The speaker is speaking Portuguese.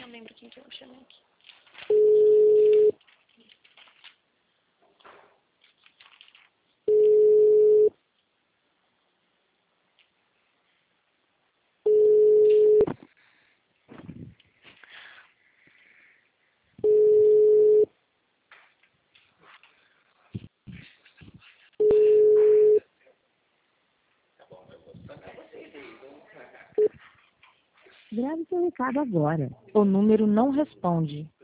não lembro quem que eu chamei aqui. Grave seu recado agora. O número não responde.